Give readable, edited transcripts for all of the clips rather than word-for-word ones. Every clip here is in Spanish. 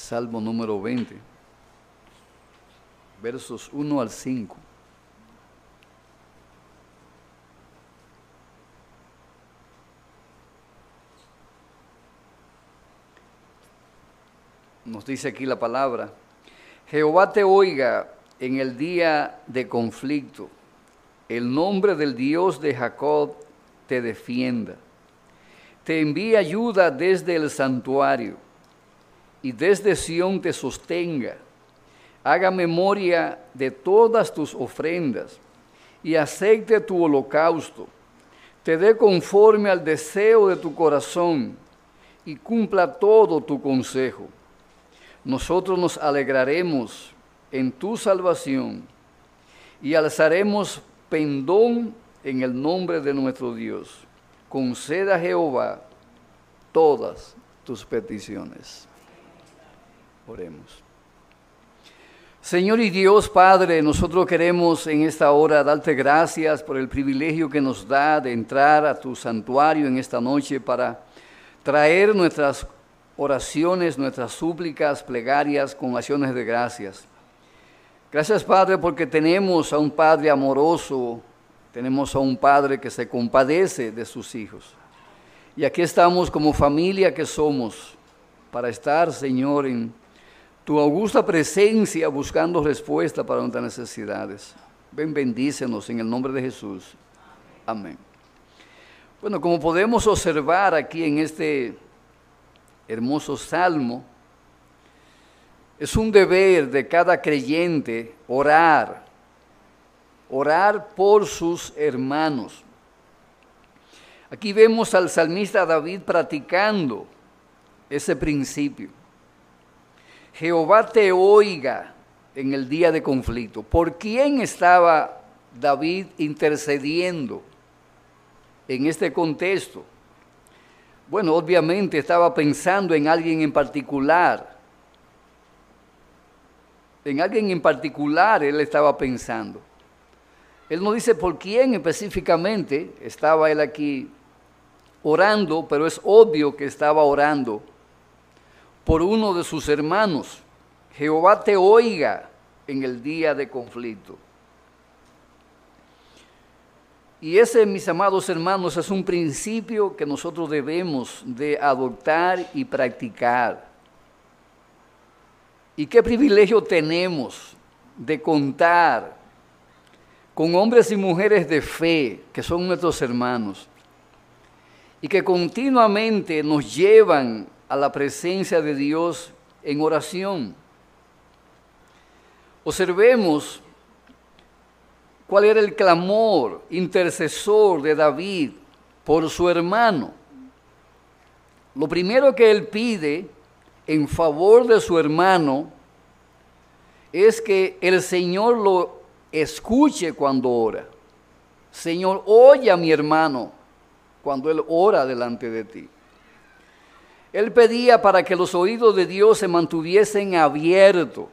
Salmo número 20, versos 1 al 5. Nos dice aquí la palabra: Jehová te oiga en el día de conflicto, el nombre del Dios de Jacob te defienda. Te envía ayuda desde el santuario, y desde Sión te sostenga. Haga memoria de todas tus ofrendas, y acepte tu holocausto. Te dé conforme al deseo de tu corazón, y cumpla todo tu consejo. Nosotros nos alegraremos en tu salvación, y alzaremos pendón en el nombre de nuestro Dios. Conceda a Jehová todas tus peticiones. Oremos. Señor y Dios Padre, nosotros queremos en esta hora darte gracias por el privilegio que nos da de entrar a tu santuario en esta noche para traer nuestras oraciones, nuestras súplicas, plegarias con acciones de gracias. Gracias, Padre, porque tenemos a un Padre amoroso, tenemos a un Padre que se compadece de sus hijos. Y aquí estamos como familia que somos para estar, Señor, en tu augusta presencia buscando respuesta para nuestras necesidades. Ven, bendícenos en el nombre de Jesús. Amén. Bueno, como podemos observar aquí en este hermoso salmo, es un deber de cada creyente orar por sus hermanos. Aquí vemos al salmista David practicando ese principio. Jehová te oiga en el día de conflicto. ¿Por quién estaba David intercediendo en este contexto? Bueno, obviamente estaba pensando en alguien en particular. En alguien en particular él estaba pensando. Él no dice por quién específicamente estaba él aquí orando, pero es obvio que estaba orando por uno de sus hermanos. Jehová te oiga en el día de conflicto. Y ese, mis amados hermanos, es un principio que nosotros debemos de adoptar y practicar. Y qué privilegio tenemos de contar con hombres y mujeres de fe, que son nuestros hermanos, y que continuamente nos llevan a la presencia de Dios en oración. Observemos cuál era el clamor intercesor de David por su hermano. Lo primero que él pide en favor de su hermano es que el Señor lo escuche cuando ora. Señor, oye a mi hermano cuando él ora delante de ti. Él pedía para que los oídos de Dios se mantuviesen abiertos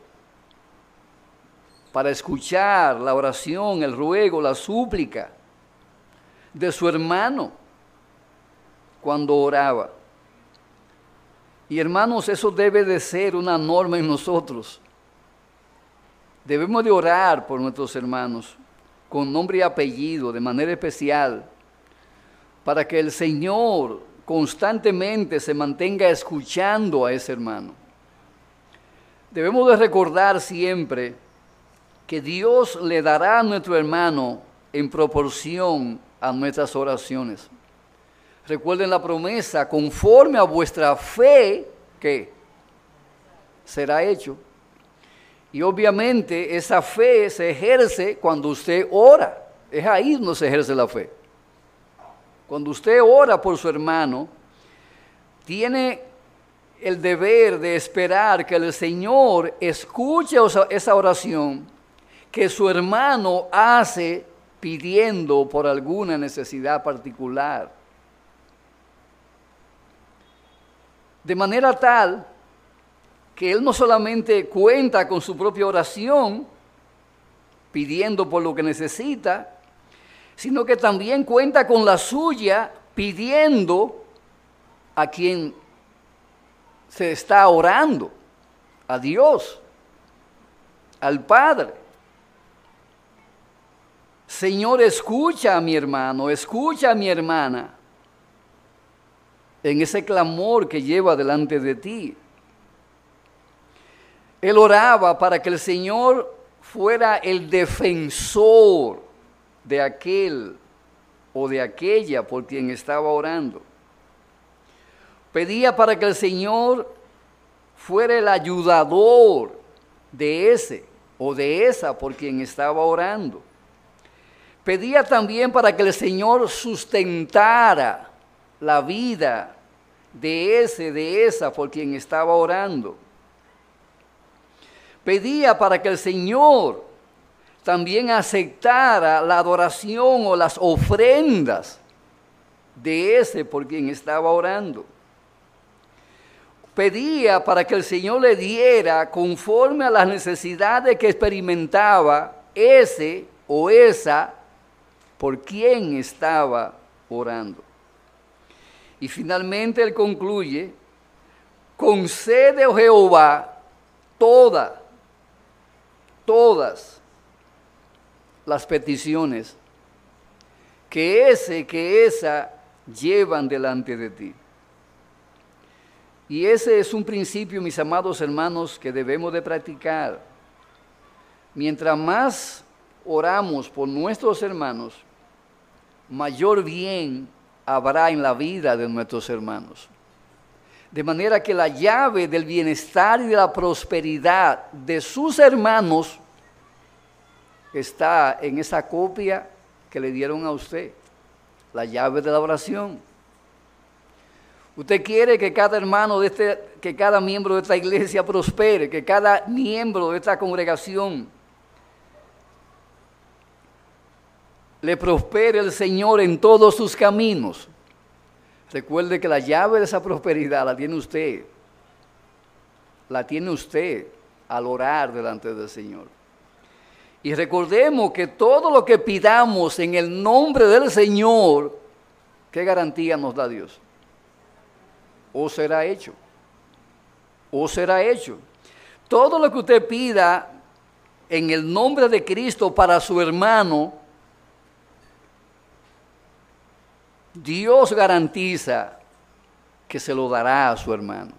para escuchar la oración, el ruego, la súplica de su hermano cuando oraba. Y hermanos, eso debe de ser una norma en nosotros. Debemos de orar por nuestros hermanos con nombre y apellido, de manera especial, para que el Señor constantemente se mantenga escuchando a ese hermano. Debemos de recordar siempre que Dios le dará a nuestro hermano en proporción a nuestras oraciones. Recuerden la promesa: conforme a vuestra fe, ¿qué? Será hecho. Y obviamente esa fe se ejerce cuando usted ora. Es ahí donde se ejerce la fe. Cuando usted ora por su hermano, tiene el deber de esperar que el Señor escuche esa oración que su hermano hace pidiendo por alguna necesidad particular. De manera tal que él no solamente cuenta con su propia oración, pidiendo por lo que necesita, sino que también cuenta con la suya, pidiendo a quien se está orando. a Dios, al Padre. Señor, escucha a mi hermano, escucha a mi hermana en ese clamor que lleva delante de ti. Él oraba para que el Señor fuera el defensor de aquel o de aquella por quien estaba orando. Pedía para que el Señor fuera el ayudador de ese o de esa por quien estaba orando. Pedía también para que el Señor sustentara la vida de ese, de esa por quien estaba orando. Pedía para que el Señor también aceptara la adoración o las ofrendas de ese por quien estaba orando. Pedía para que el Señor le diera conforme a las necesidades que experimentaba ese o esa por quien estaba orando. Y finalmente él concluye: concede, oh Jehová, todas las peticiones que ese, que esa llevan delante de ti. Y ese es un principio, mis amados hermanos, que debemos de practicar. Mientras más oramos por nuestros hermanos, mayor bien habrá en la vida de nuestros hermanos. De manera que la llave del bienestar y de la prosperidad de sus hermanos está en esa copia que le dieron a usted, la llave de la oración. Usted quiere que cada hermano que cada miembro de esta iglesia prospere, que cada miembro de esta congregación le prospere el Señor en todos sus caminos. Recuerde que la llave de esa prosperidad la tiene usted. La tiene usted al orar delante del Señor. Y recordemos que todo lo que pidamos en el nombre del Señor, ¿qué garantía nos da Dios? O será hecho. O será hecho. Todo lo que usted pida en el nombre de Cristo para su hermano, Dios garantiza que se lo dará a su hermano.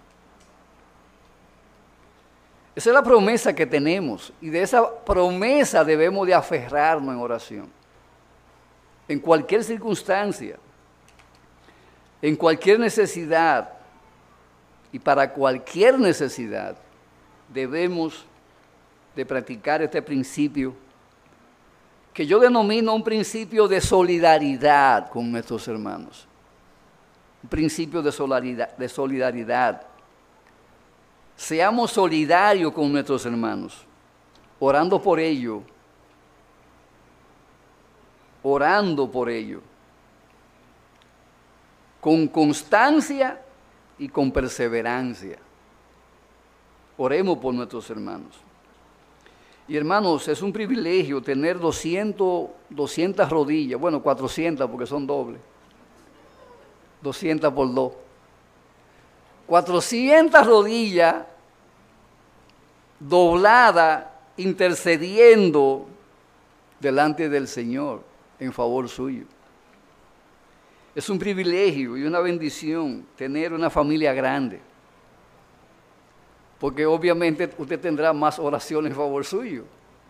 Esa es la promesa que tenemos, y de esa promesa debemos de aferrarnos en oración. En cualquier circunstancia, en cualquier necesidad, y para cualquier necesidad, debemos de practicar este principio que yo denomino un principio de solidaridad con nuestros hermanos. Un principio de solidaridad. Seamos solidarios con nuestros hermanos, orando por ellos, con constancia y con perseverancia. Oremos por nuestros hermanos. Y hermanos, es un privilegio tener 200 rodillas, bueno, 400 porque son dobles, 200 por 2. 400 rodillas dobladas, intercediendo delante del Señor en favor suyo. Es un privilegio y una bendición tener una familia grande, porque obviamente usted tendrá más oraciones en favor suyo.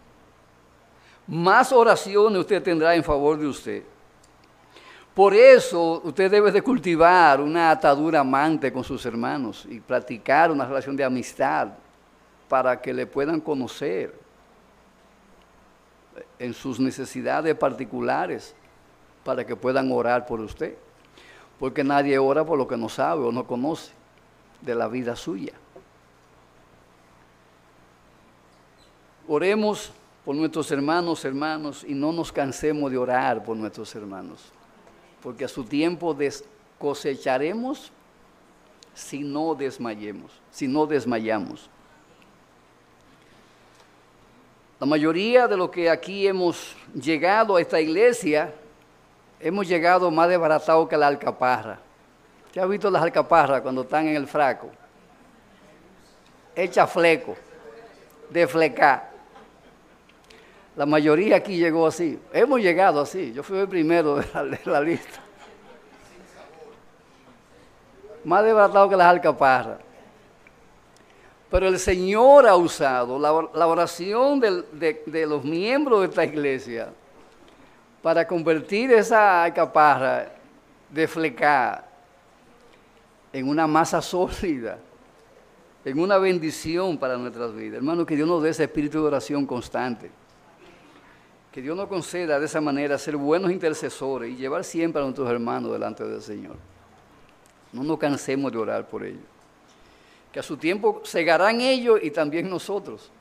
Más oraciones usted tendrá en favor de usted. Por eso usted debe de cultivar una atadura amante con sus hermanos y practicar una relación de amistad para que le puedan conocer en sus necesidades particulares, para que puedan orar por usted. Porque nadie ora por lo que no sabe o no conoce de la vida suya. Oremos por nuestros hermanos, y no nos cansemos de orar por nuestros hermanos, porque a su tiempo cosecharemos si no desmayamos. La mayoría de los que aquí hemos llegado a esta iglesia, hemos llegado más desbaratados que la alcaparra. ¿Usted ha visto las alcaparras cuando están en el fraco? hecha fleco, de flecar. La mayoría aquí llegó así. Hemos llegado así. Yo fui el primero de la lista. Más desbaratado que las alcaparras. Pero el Señor ha usado la oración de los miembros de esta iglesia para convertir esa alcaparra de flecar en una masa sólida, en una bendición para nuestras vidas. Hermano, que Dios nos dé ese espíritu de oración constante. Que Dios nos conceda de esa manera ser buenos intercesores y llevar siempre a nuestros hermanos delante del Señor. No nos cansemos de orar por ellos. Que a su tiempo segarán ellos y también nosotros.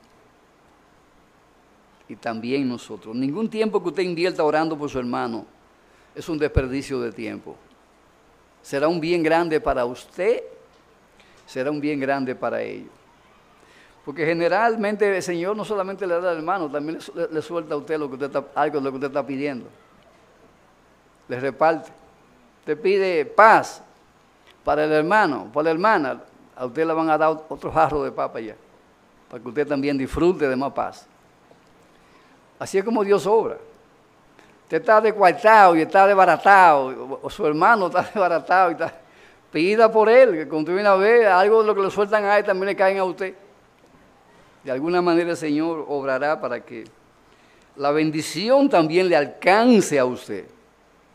Y también nosotros. Ningún tiempo que usted invierta orando por su hermano es un desperdicio de tiempo. Será un bien grande para usted, será un bien grande para ellos. Porque generalmente el Señor no solamente le da al hermano, también le suelta a usted algo de lo que usted está pidiendo. Le reparte. Usted pide paz para el hermano, para la hermana. A usted le van a dar otro jarro de papa ya, para que usted también disfrute de más paz. Así es como Dios obra. Usted está descuartado y está desbaratado, o su hermano está desbaratado y está. Pida por él, que cuando viene a ver, algo de lo que le sueltan a él también le caen a usted. De alguna manera el Señor obrará para que la bendición también le alcance a usted.